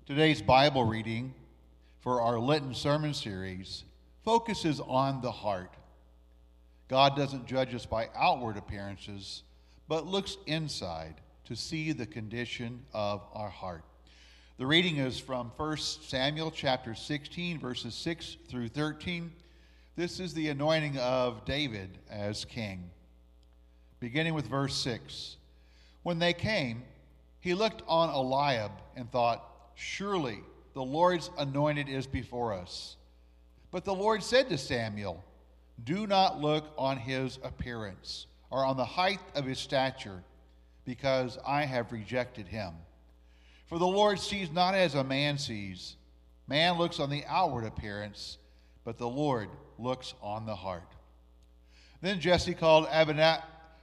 Today's Bible reading for our Lenten sermon series focuses on the heart. God doesn't judge us by outward appearances, but looks inside to see the condition of our heart. The reading is from 1 Samuel chapter 16, verses 6 through 13. This is the anointing of David as king. Beginning with verse 6. When they came, he looked on Eliab and thought, "Surely the Lord's anointed is before us." But the Lord said to Samuel, "Do not look on his appearance or on the height of his stature, because I have rejected him. For the Lord sees not as a man sees. Man looks on the outward appearance, but the Lord looks on the heart." Then Jesse called Abinadab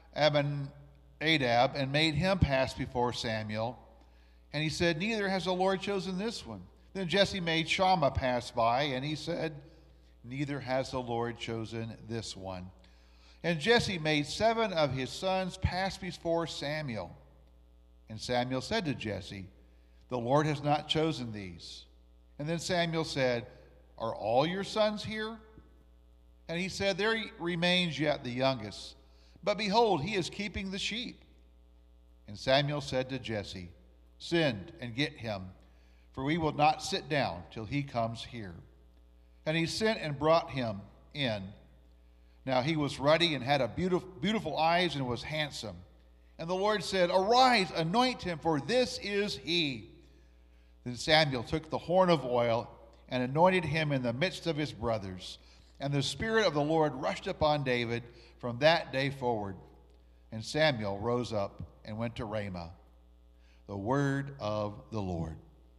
and made him pass before Samuel. And he said, "Neither has the Lord chosen this one." Then Jesse made Shammah pass by, and he said, "Neither has the Lord chosen this one." And Jesse made 7 of his sons pass before Samuel. And Samuel said to Jesse, "The Lord has not chosen these." And then Samuel said, "Are all your sons here?" And he said, "There remains yet the youngest, but behold, he is keeping the sheep." And Samuel said to Jesse, "Send and get him, for we will not sit down till he comes here." And he sent and brought him in. Now he was ruddy and had beautiful eyes and was handsome. And the Lord said, "Arise, anoint him, for this is he." Then Samuel took the horn of oil and anointed him in the midst of his brothers. And the Spirit of the Lord rushed upon David from that day forward. And Samuel rose up and went to Ramah. The word of the Lord.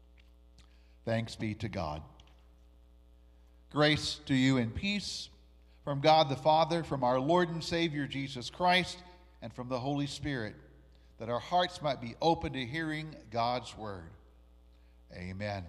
Thanks be to God. Grace to you and peace from God the Father, from our Lord and Savior Jesus Christ, and from the Holy Spirit, that our hearts might be open to hearing God's word. Amen.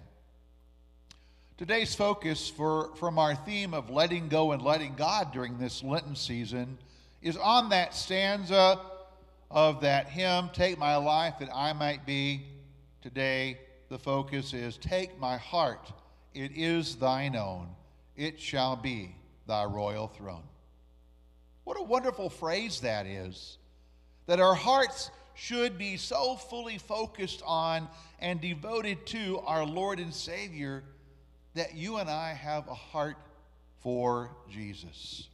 Today's focus from our theme of letting go and letting God during this Lenten season is on that stanza of that hymn, "Take my life that I might be." Today, the focus is, "Take my heart, it is thine own. It shall be thy royal throne." What a wonderful phrase that is, that our hearts should be so fully focused on and devoted to our Lord and Savior that you and I have a heart for Jesus.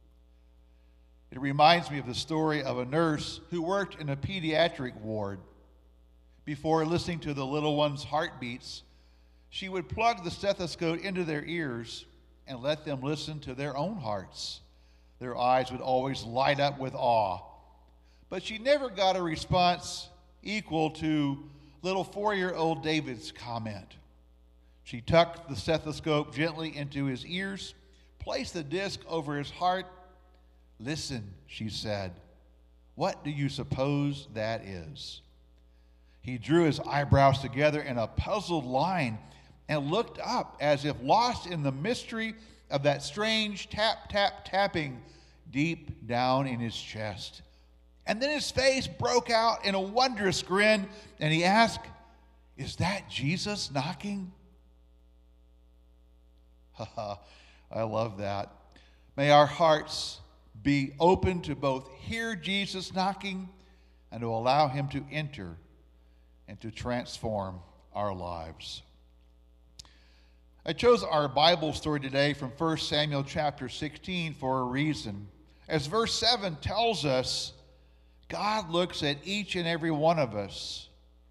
It reminds me of the story of a nurse who worked in a pediatric ward. Before listening to the little ones' heartbeats, she would plug the stethoscope into their ears and let them listen to their own hearts. Their eyes would always light up with awe. But she never got a response equal to little 4-year-old David's comment. She tucked the stethoscope gently into his ears, placed the disc over his heart. "Listen," she said. "What do you suppose that is?" He drew his eyebrows together in a puzzled line and looked up as if lost in the mystery of that strange tap, tap, tapping deep down in his chest. And then his face broke out in a wondrous grin, and he asked, "Is that Jesus knocking?" I love that. May our hearts be open to both hear Jesus knocking and to allow him to enter and to transform our lives. I chose our Bible story today from 1 Samuel chapter 16 for a reason. As verse 7 tells us, God looks at each and every one of us,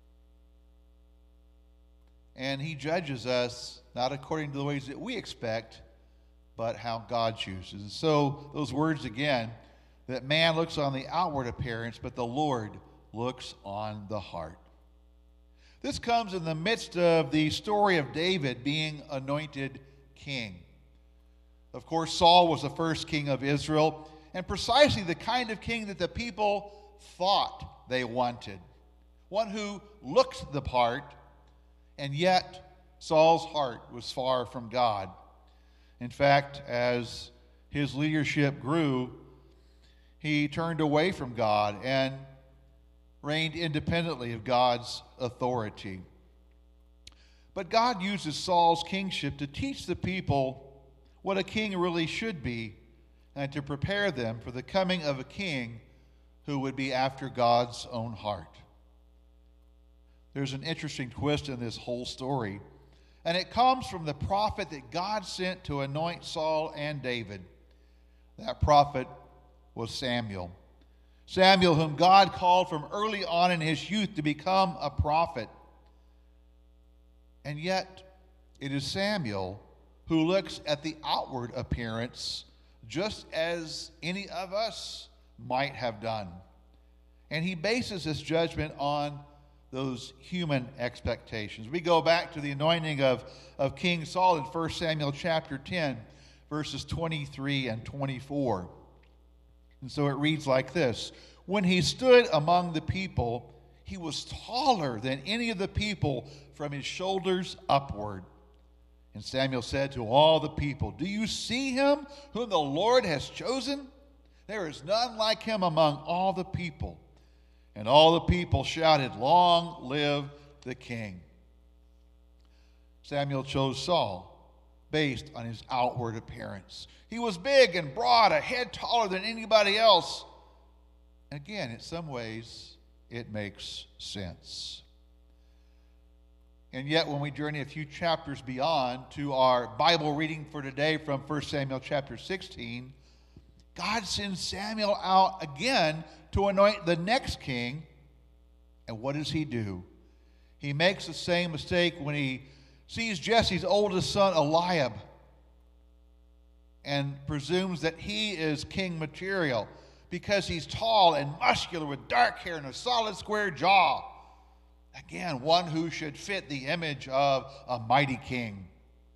and he judges us not according to the ways that we expect, but how God chooses. And so those words again, that man looks on the outward appearance, but the Lord looks on the heart. This comes in the midst of the story of David being anointed king. Of course, Saul was the first king of Israel, and precisely the kind of king that the people thought they wanted. One who looked the part, and yet Saul's heart was far from God. In fact, as his leadership grew, he turned away from God and reigned independently of God's authority. But God uses Saul's kingship to teach the people what a king really should be and to prepare them for the coming of a king who would be after God's own heart. There's an interesting twist in this whole story, and it comes from the prophet that God sent to anoint Saul and David. That prophet was Samuel. Samuel, whom God called from early on in his youth to become a prophet. And yet, it is Samuel who looks at the outward appearance just as any of us might have done. And he bases his judgment on those human expectations. We go back to the anointing of King Saul in 1 Samuel chapter 10, verses 23 and 24. And so it reads like this: When he stood among the people, he was taller than any of the people from his shoulders upward. And Samuel said to all the people, "Do you see him whom the Lord has chosen? There is none like him among all the people." And all the people shouted, "Long live the king." Samuel chose Saul based on his outward appearance. He was big and broad, a head taller than anybody else. Again, in some ways, it makes sense. And yet, when we journey a few chapters beyond to our Bible reading for today from 1 Samuel chapter 16, God sends Samuel out again to anoint the next king. And what does he do? He makes the same mistake when he sees Jesse's oldest son, Eliab, and presumes that he is king material because he's tall and muscular with dark hair and a solid square jaw. Again, one who should fit the image of a mighty king.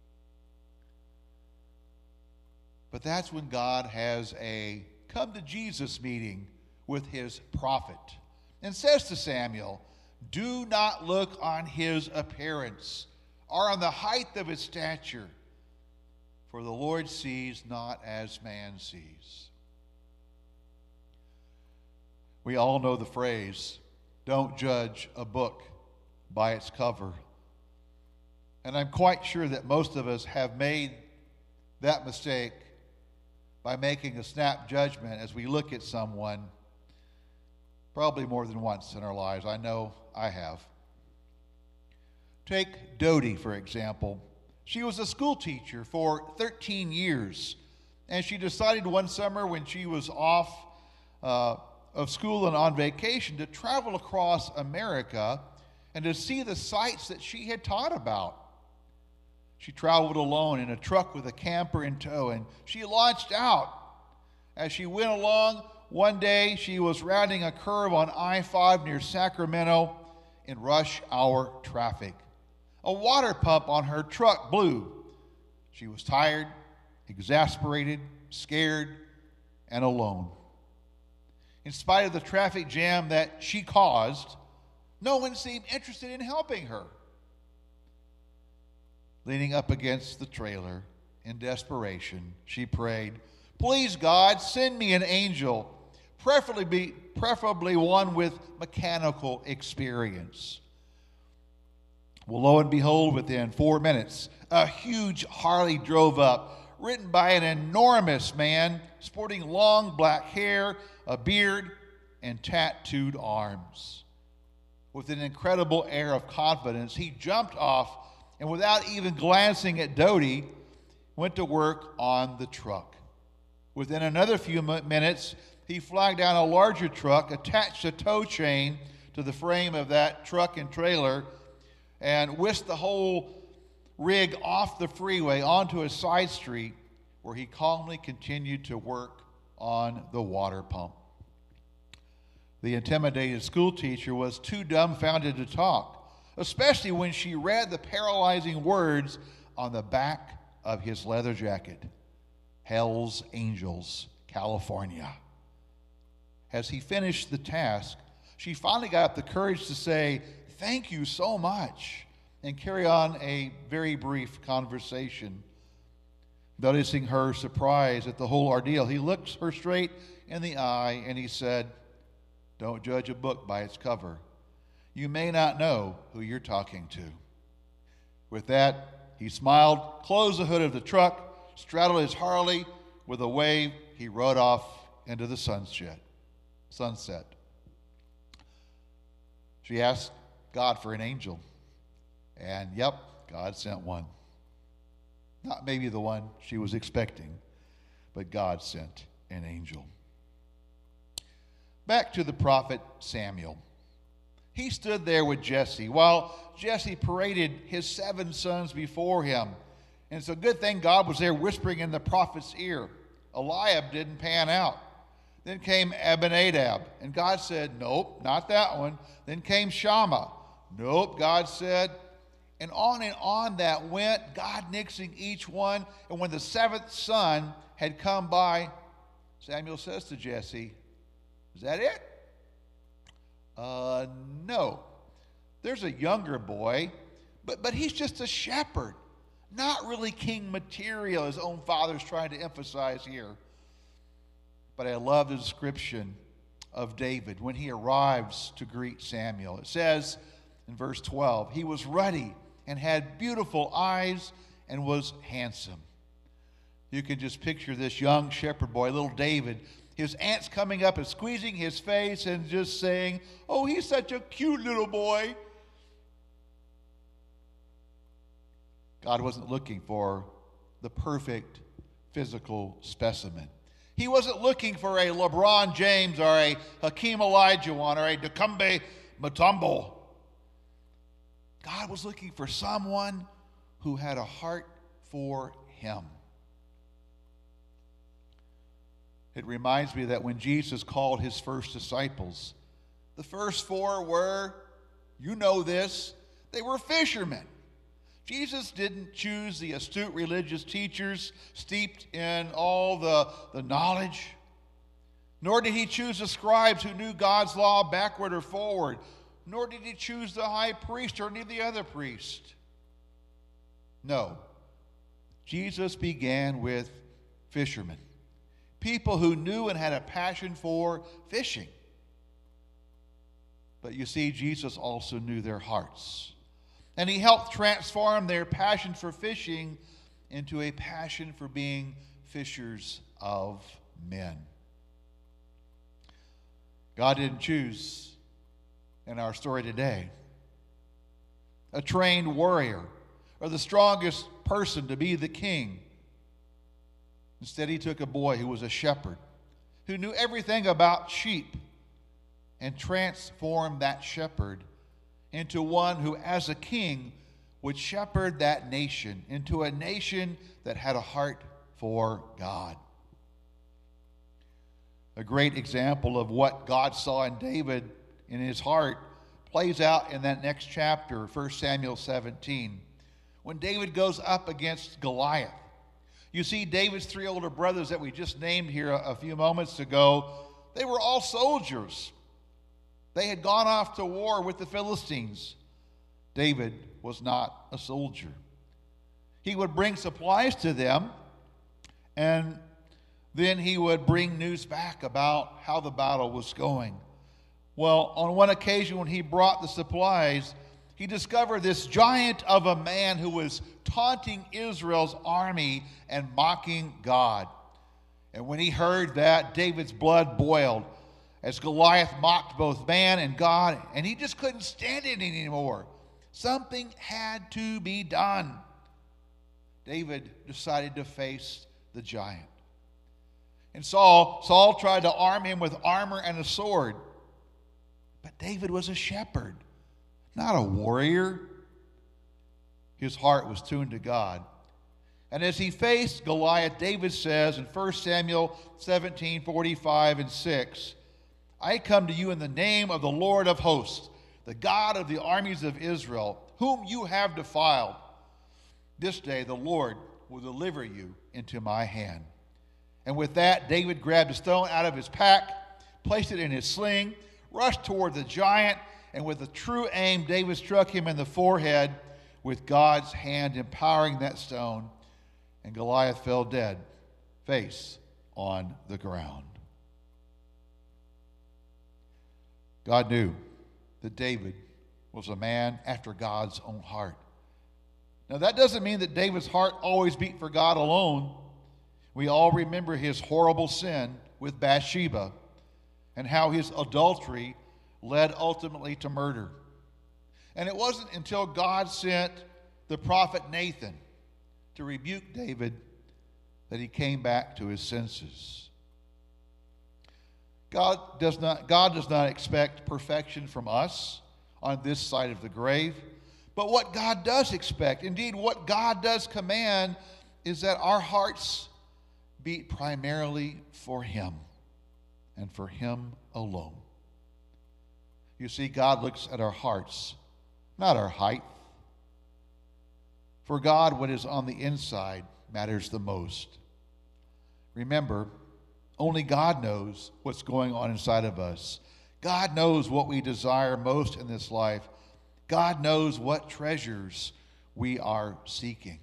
But that's when God has a come to Jesus meeting with his prophet and says to Samuel, "Do not look on his appearance or on the height of his stature, for the Lord sees not as man sees." We all know the phrase, "Don't judge a book by its cover." And I'm quite sure that most of us have made that mistake by making a snap judgment as we look at someone, probably more than once in our lives. I know I have. Take Dodie, for example. She was a school teacher for 13 years, and she decided one summer when she was off of school and on vacation to travel across America and to see the sights that she had taught about. She traveled alone in a truck with a camper in tow, and she launched out. As she went along, one day she was rounding a curve on I-5 near Sacramento in rush hour traffic. A water pump on her truck blew. She was tired, exasperated, scared, and alone. In spite of the traffic jam that she caused, no one seemed interested in helping her. Leaning up against the trailer in desperation, she prayed, "Please, God, send me an angel, preferably one with mechanical experience." Well, lo and behold, within 4 minutes, a huge Harley drove up, ridden by an enormous man sporting long black hair, a beard, and tattooed arms. With an incredible air of confidence, he jumped off and without even glancing at Dodie, went to work on the truck. Within another few minutes, he flagged down a larger truck, attached a tow chain to the frame of that truck and trailer, and whisked the whole rig off the freeway onto a side street where he calmly continued to work on the water pump. The intimidated school teacher was too dumbfounded to talk, especially when she read the paralyzing words on the back of his leather jacket: Hell's Angels, California. As he finished the task, she finally got up the courage to say, "Thank you so much," and carry on a very brief conversation. Noticing her surprise at the whole ordeal, he looked her straight in the eye and he said, "Don't judge a book by its cover. You may not know who you're talking to." With that, he smiled, closed the hood of the truck, straddled his Harley. With a wave, he rode off into the sunset. She asked God for an angel. And yep, God sent one. Not maybe the one she was expecting, but God sent an angel. Back to the prophet Samuel. He stood there with Jesse while Jesse paraded his 7 sons before him. And it's a good thing God was there whispering in the prophet's ear. Eliab didn't pan out. Then came Abinadab, and God said, nope, not that one. Then came Shammah. Nope, God said. And on that went, God nixing each one. And when the 7th son had come by, Samuel says to Jesse, is that it? No. There's a younger boy, but he's just a shepherd. Not really king material, his own father's trying to emphasize here. But I love the description of David when he arrives to greet Samuel. It says in verse 12, he was ruddy and had beautiful eyes and was handsome. You can just picture this young shepherd boy, little David, his aunts coming up and squeezing his face and just saying, oh, he's such a cute little boy. God wasn't looking for the perfect physical specimen. He wasn't looking for a LeBron James or a Hakeem Olajuwon or a Dikembe Mutombo. God was looking for someone who had a heart for him. It reminds me that when Jesus called his first disciples, the first 4 were, you know this, they were fishermen. Jesus didn't choose the astute religious teachers steeped in all the knowledge, nor did he choose the scribes who knew God's law backward or forward, nor did he choose the high priest or any of the other priests. No, Jesus began with fishermen, people who knew and had a passion for fishing. But you see, Jesus also knew their hearts. And he helped transform their passion for fishing into a passion for being fishers of men. God didn't choose, in our story today, a trained warrior or the strongest person to be the king. Instead, he took a boy who was a shepherd, who knew everything about sheep, and transformed that shepherd into one who, as a king, would shepherd that nation into a nation that had a heart for God. A great example of what God saw in David in his heart plays out in that next chapter, 1 Samuel 17, when David goes up against Goliath. You see, David's 3 older brothers that we just named here a few moments ago, they were all soldiers. They had gone off to war with the Philistines. David was not a soldier. He would bring supplies to them, and then he would bring news back about how the battle was going. Well, on one occasion when he brought the supplies, he discovered this giant of a man who was taunting Israel's army and mocking God. And when he heard that, David's blood boiled as Goliath mocked both man and God, and he just couldn't stand it anymore. Something had to be done. David decided to face the giant. And Saul tried to arm him with armor and a sword. But David was a shepherd, not a warrior. His heart was tuned to God. And as he faced Goliath, David says in 1 Samuel 17:45 and 6, I come to you in the name of the Lord of hosts, the God of the armies of Israel, whom you have defiled. This day the Lord will deliver you into my hand. And with that, David grabbed a stone out of his pack, placed it in his sling, rushed toward the giant, and with a true aim, David struck him in the forehead with God's hand empowering that stone, and Goliath fell dead, face on the ground. God knew that David was a man after God's own heart. Now, that doesn't mean that David's heart always beat for God alone. We all remember his horrible sin with Bathsheba and how his adultery led ultimately to murder. And it wasn't until God sent the prophet Nathan to rebuke David that he came back to his senses. God does not expect perfection from us on this side of the grave. But what God does expect, indeed what God does command, is that our hearts beat primarily for him and for him alone. You see, God looks at our hearts, not our height. For God, what is on the inside matters the most. Remember, only God knows what's going on inside of us. God knows what we desire most in this life. God knows what treasures we are seeking.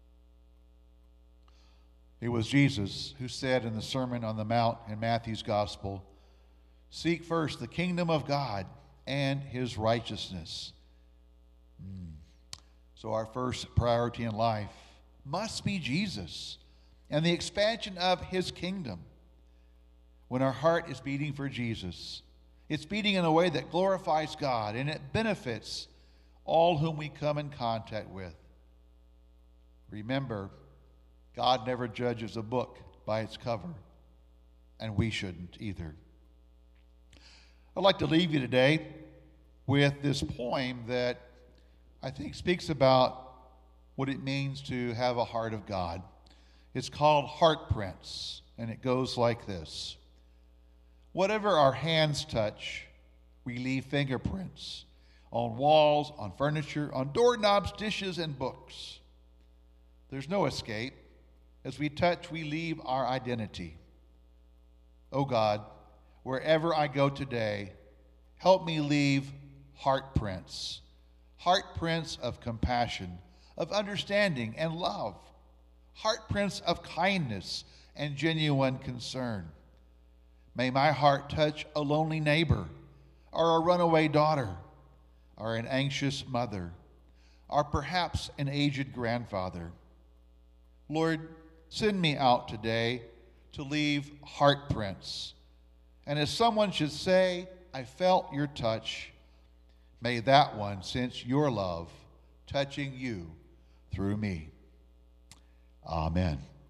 It was Jesus who said in the Sermon on the Mount in Matthew's Gospel, "Seek first the kingdom of God and his righteousness." So our first priority in life must be Jesus and the expansion of his kingdom. When our heart is beating for Jesus, it's beating in a way that glorifies God, and it benefits all whom we come in contact with. Remember, God never judges a book by its cover, and we shouldn't either. I'd like to leave you today with this poem that I think speaks about what it means to have a heart of God. It's called Heart Prints, and it goes like this. Whatever our hands touch, we leave fingerprints on walls, on furniture, on doorknobs, dishes, and books. There's no escape. As we touch, we leave our identity. Oh God, wherever I go today, help me leave heart prints of compassion, of understanding and love, heart prints of kindness and genuine concern. May my heart touch a lonely neighbor or a runaway daughter, or an anxious mother, or perhaps an aged grandfather. Lord, send me out today to leave heart prints. And as someone should say, I felt your touch, may that one sense your love touching you through me. Amen.